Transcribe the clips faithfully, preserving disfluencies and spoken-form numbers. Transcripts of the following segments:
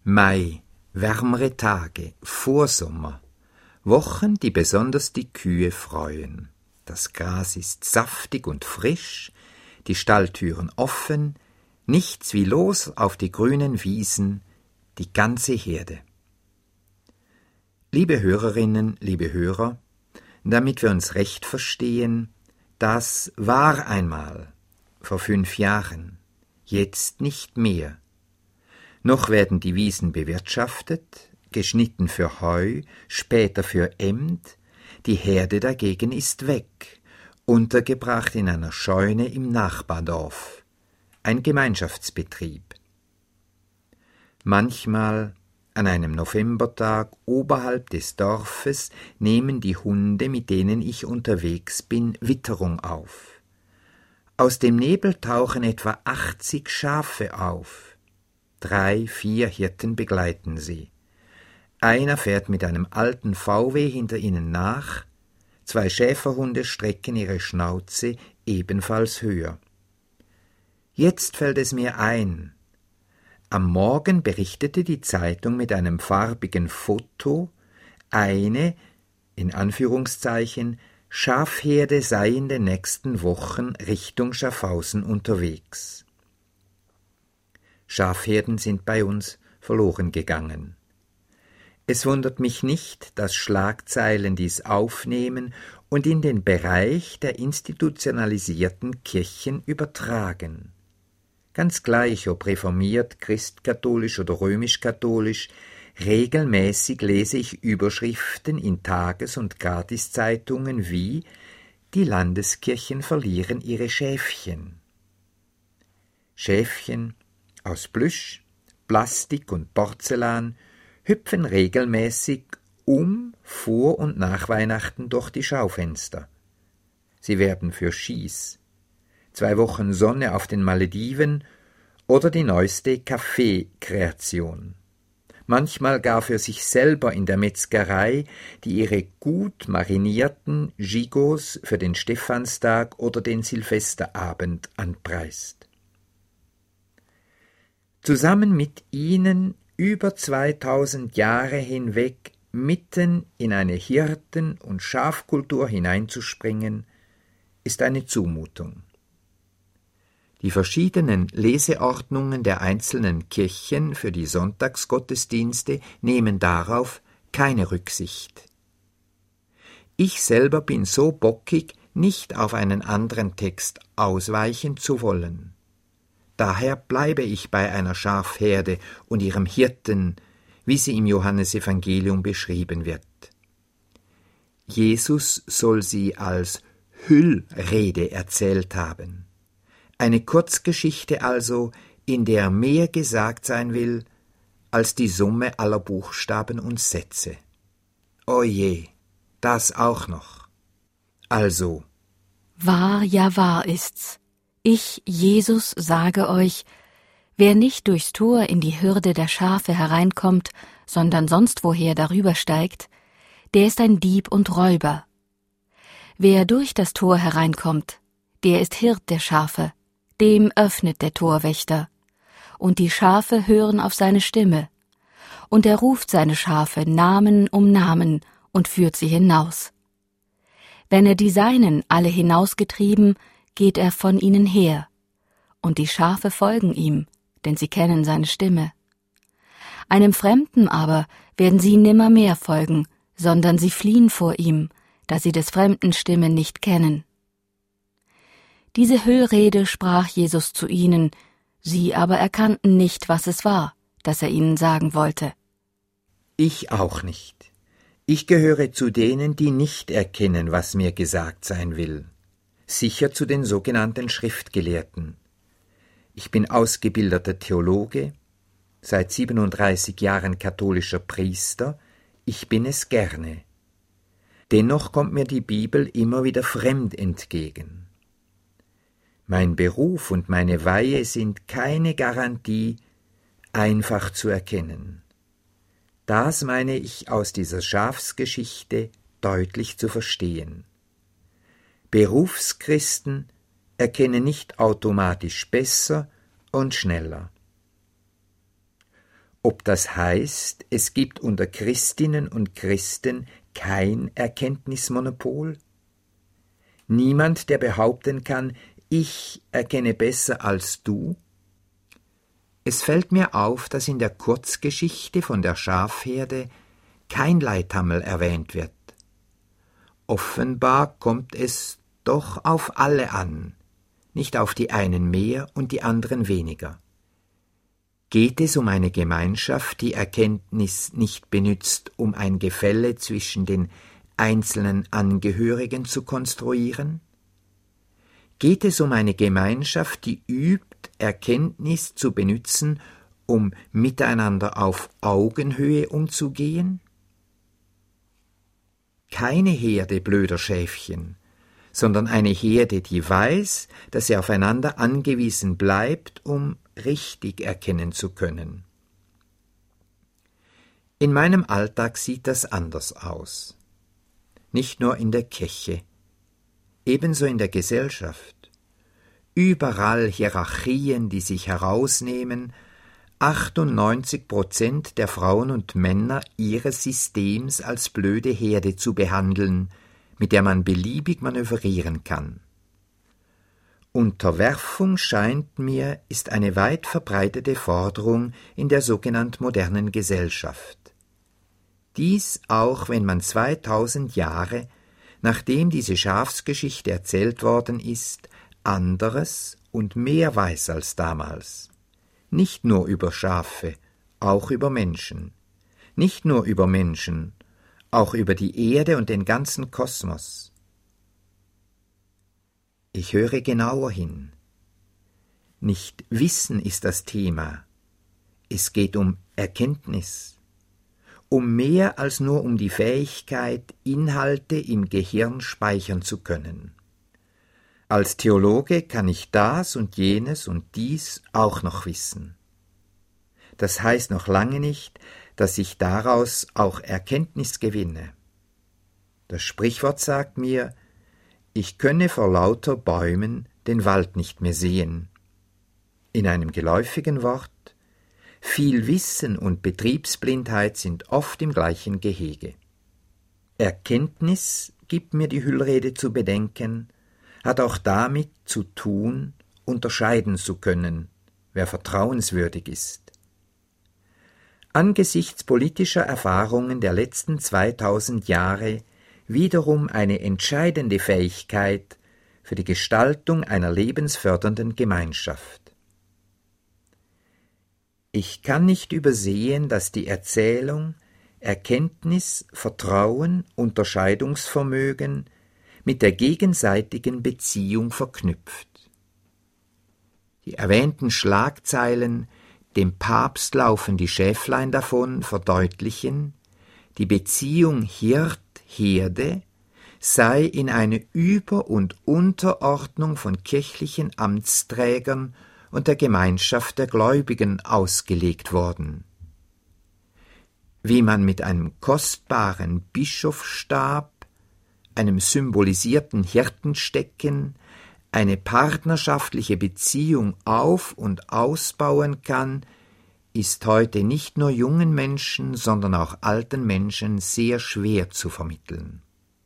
Mai, wärmere Tage, Vorsommer, Wochen, die besonders die Kühe freuen. Das Gras ist saftig und frisch, die Stalltüren offen, nichts wie los auf die grünen Wiesen, die ganze Herde. Liebe Hörerinnen, liebe Hörer, damit wir uns recht verstehen, das war einmal, vor fünf Jahren, jetzt nicht mehr. Noch werden die Wiesen bewirtschaftet, geschnitten für Heu, später für Emd, die Herde dagegen ist weg, untergebracht in einer Scheune im Nachbardorf, ein Gemeinschaftsbetrieb. Manchmal, an einem Novembertag oberhalb des Dorfes, nehmen die Hunde, mit denen ich unterwegs bin, Witterung auf. Aus dem Nebel tauchen etwa achtzig Schafe auf. Drei, vier Hirten begleiten sie. Einer fährt mit einem alten V W hinter ihnen nach, zwei Schäferhunde strecken ihre Schnauze ebenfalls höher. Jetzt fällt es mir ein. Am Morgen berichtete die Zeitung mit einem farbigen Foto, eine, in Anführungszeichen, Schafherde sei in den nächsten Wochen Richtung Schaffhausen unterwegs. Schafherden sind bei uns verloren gegangen. Es wundert mich nicht, dass Schlagzeilen dies aufnehmen und in den Bereich der institutionalisierten Kirchen übertragen. Ganz gleich, ob reformiert, christkatholisch oder römisch-katholisch, regelmäßig lese ich Überschriften in Tages- und Gratiszeitungen wie »Die Landeskirchen verlieren ihre Schäfchen«. Schäfchen aus Plüsch, Plastik und Porzellan hüpfen regelmäßig um, vor und nach Weihnachten durch die Schaufenster. Sie werden für Skis, zwei Wochen Sonne auf den Malediven oder die neueste Kaffeekreation. Manchmal gar für sich selber in der Metzgerei, die ihre gut marinierten Gigots für den Stephanstag oder den Silvesterabend anpreist. Zusammen mit ihnen über zweitausend Jahre hinweg mitten in eine Hirten- und Schafkultur hineinzuspringen, ist eine Zumutung. Die verschiedenen Leseordnungen der einzelnen Kirchen für die Sonntagsgottesdienste nehmen darauf keine Rücksicht. Ich selber bin so bockig, nicht auf einen anderen Text ausweichen zu wollen. Daher bleibe ich bei einer Schafherde und ihrem Hirten, wie sie im Johannesevangelium beschrieben wird. Jesus soll sie als Hüllrede erzählt haben. Eine Kurzgeschichte also, in der mehr gesagt sein will, als die Summe aller Buchstaben und Sätze. Oje, das auch noch. Also. Wahr, ja wahr ist's. Ich, Jesus, sage euch, wer nicht durchs Tor in die Hürde der Schafe hereinkommt, sondern sonst woher darüber steigt, der ist ein Dieb und Räuber. Wer durch das Tor hereinkommt, der ist Hirt der Schafe, dem öffnet der Torwächter, und die Schafe hören auf seine Stimme, und er ruft seine Schafe Namen um Namen und führt sie hinaus. Wenn er die Seinen alle hinausgetrieben, geht er von ihnen her, und die Schafe folgen ihm, denn sie kennen seine Stimme. Einem Fremden aber werden sie nimmermehr folgen, sondern sie fliehen vor ihm, da sie des Fremden Stimme nicht kennen. Diese Hüllrede sprach Jesus zu ihnen, sie aber erkannten nicht, was es war, das er ihnen sagen wollte. Ich auch nicht. Ich gehöre zu denen, die nicht erkennen, was mir gesagt sein will. Sicher zu den sogenannten Schriftgelehrten. Ich bin ausgebildeter Theologe, seit siebenunddreißig Jahren katholischer Priester, ich bin es gerne. Dennoch kommt mir die Bibel immer wieder fremd entgegen. Mein Beruf und meine Weihe sind keine Garantie, einfach zu erkennen. Das meine ich aus dieser Schafsgeschichte deutlich zu verstehen. Berufschristen erkennen nicht automatisch besser und schneller. ob das heißt, es gibt unter Christinnen und Christen kein Erkenntnismonopol? Niemand, der behaupten kann, ich erkenne besser als du? Es fällt mir auf, dass in der Kurzgeschichte von der Schafherde kein Leithammel erwähnt wird. Offenbar kommt es doch auf alle an, nicht auf die einen mehr und die anderen weniger. Geht es um eine Gemeinschaft, die Erkenntnis nicht benützt, um ein Gefälle zwischen den einzelnen Angehörigen zu konstruieren? Geht es um eine Gemeinschaft, die übt, Erkenntnis zu benützen, um miteinander auf Augenhöhe umzugehen? Keine Herde blöder Schäfchen, sondern eine Herde, die weiß, dass sie aufeinander angewiesen bleibt, um richtig erkennen zu können. In meinem Alltag sieht das anders aus. Nicht nur in der Kirche, ebenso in der Gesellschaft. Überall Hierarchien, die sich herausnehmen, achtundneunzig Prozent der Frauen und Männer ihres Systems als blöde Herde zu behandeln, mit der man beliebig manövrieren kann. Unterwerfung, scheint mir, ist eine weit verbreitete Forderung in der sogenannten modernen Gesellschaft. Dies auch, wenn man zweitausend Jahre, nachdem diese Schafsgeschichte erzählt worden ist, anderes und mehr weiß als damals. Nicht nur über Schafe, auch über Menschen. Nicht nur über Menschen, auch über die Erde und den ganzen Kosmos. Ich höre genauer hin. Nicht Wissen ist das Thema. Es geht um Erkenntnis. Um mehr als nur um die Fähigkeit, Inhalte im Gehirn speichern zu können. Als Theologe kann ich das und jenes und dies auch noch wissen. Das heißt noch lange nicht, dass ich daraus auch Erkenntnis gewinne. Das Sprichwort sagt mir, ich könne vor lauter Bäumen den Wald nicht mehr sehen. In einem geläufigen Wort, viel Wissen und Betriebsblindheit sind oft im gleichen Gehege. Erkenntnis, gibt mir die Hüllrede zu bedenken, hat auch damit zu tun, unterscheiden zu können, wer vertrauenswürdig ist. Angesichts politischer Erfahrungen der letzten zweitausend Jahre wiederum eine entscheidende Fähigkeit für die Gestaltung einer lebensfördernden Gemeinschaft. Ich kann nicht übersehen, dass die Erzählung Erkenntnis, Vertrauen, Unterscheidungsvermögen mit der gegenseitigen Beziehung verknüpft. Die erwähnten Schlagzeilen »Dem Papst laufen die Schäflein davon« verdeutlichen, die Beziehung Hirt-Herde sei in eine Über- und Unterordnung von kirchlichen Amtsträgern und der Gemeinschaft der Gläubigen ausgelegt worden. Wie man mit einem kostbaren Bischofsstab, einem symbolisierten Hirtenstecken, eine partnerschaftliche Beziehung auf- und ausbauen kann, ist heute nicht nur jungen Menschen, sondern auch alten Menschen sehr schwer zu vermitteln.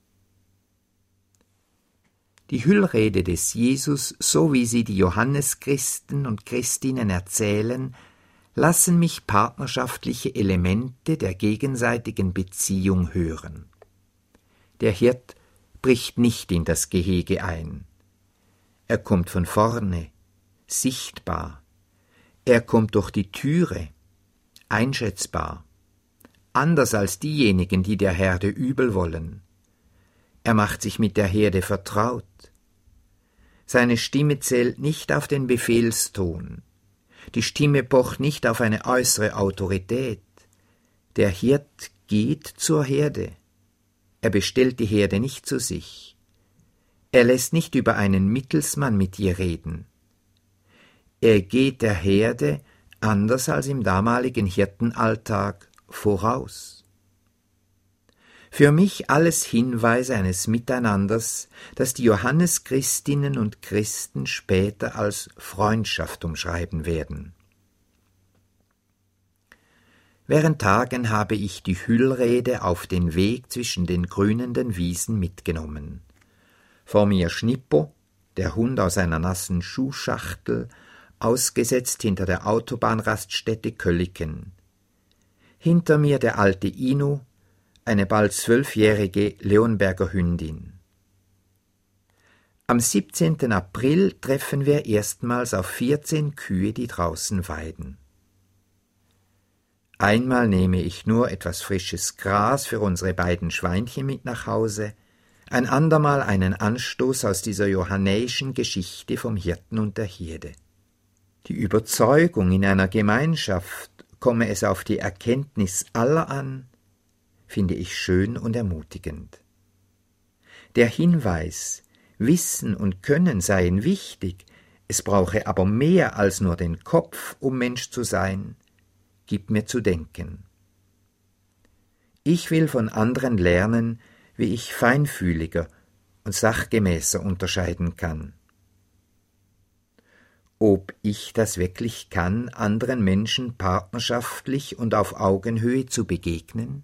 Die Hüllrede des Jesus, so wie sie die Johanneschristen und Christinnen erzählen, lassen mich partnerschaftliche Elemente der gegenseitigen Beziehung hören. Der Hirt bricht nicht in das Gehege ein. Er kommt von vorne, sichtbar. Er kommt durch die Türe, einschätzbar, anders als diejenigen, die der Herde übel wollen. Er macht sich mit der Herde vertraut. Seine Stimme zählt nicht auf den Befehlston. Die Stimme pocht nicht auf eine äußere Autorität. Der Hirt geht zur Herde. Er bestellt die Herde nicht zu sich. Er lässt nicht über einen Mittelsmann mit ihr reden. Er geht der Herde, anders als im damaligen Hirtenalltag, voraus. Für mich alles Hinweise eines Miteinanders, das die Johanneschristinnen und Christen später als Freundschaft umschreiben werden. Während Tagen habe ich die Hüllrede auf den Weg zwischen den grünenden Wiesen mitgenommen. Vor mir Schnippo, der Hund aus einer nassen Schuhschachtel, ausgesetzt hinter der Autobahnraststätte Kölliken. Hinter mir der alte Inu, eine bald zwölfjährige Leonberger Hündin. Am siebzehnten April treffen wir erstmals auf vierzehn Kühe, die draußen weiden. Einmal nehme ich nur etwas frisches Gras für unsere beiden Schweinchen mit nach Hause, ein andermal einen Anstoß aus dieser johannäischen Geschichte vom Hirten und der Herde. Die Überzeugung, in einer Gemeinschaft komme es auf die Erkenntnis aller an, finde ich schön und ermutigend. Der Hinweis, Wissen und Können seien wichtig, es brauche aber mehr als nur den Kopf, um Mensch zu sein, gibt mir zu denken. Ich will von anderen lernen, wie ich feinfühliger und sachgemäßer unterscheiden kann. Ob ich das wirklich kann, anderen Menschen partnerschaftlich und auf Augenhöhe zu begegnen?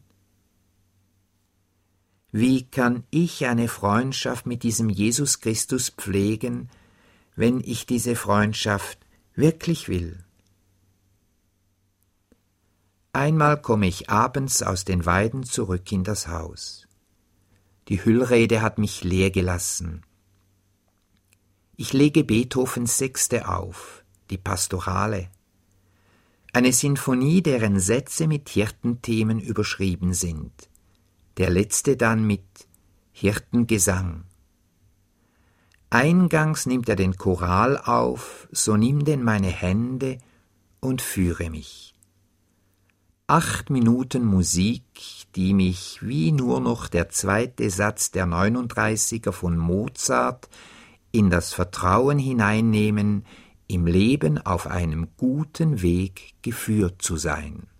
Wie kann ich eine Freundschaft mit diesem Jesus Christus pflegen, wenn ich diese Freundschaft wirklich will? Einmal komme ich abends aus den Weiden zurück in das Haus. Die Hüllrede hat mich leer gelassen. Ich lege Beethovens Sechste auf, die Pastorale, eine Sinfonie, deren Sätze mit Hirtenthemen überschrieben sind, der letzte dann mit Hirtengesang. Eingangs nimmt er den Choral auf, so nimm denn meine Hände und führe mich. Acht Minuten Musik, die mich wie nur noch der zweite Satz der neununddreißiger von Mozart in das Vertrauen hineinnehmen, im Leben auf einem guten Weg geführt zu sein.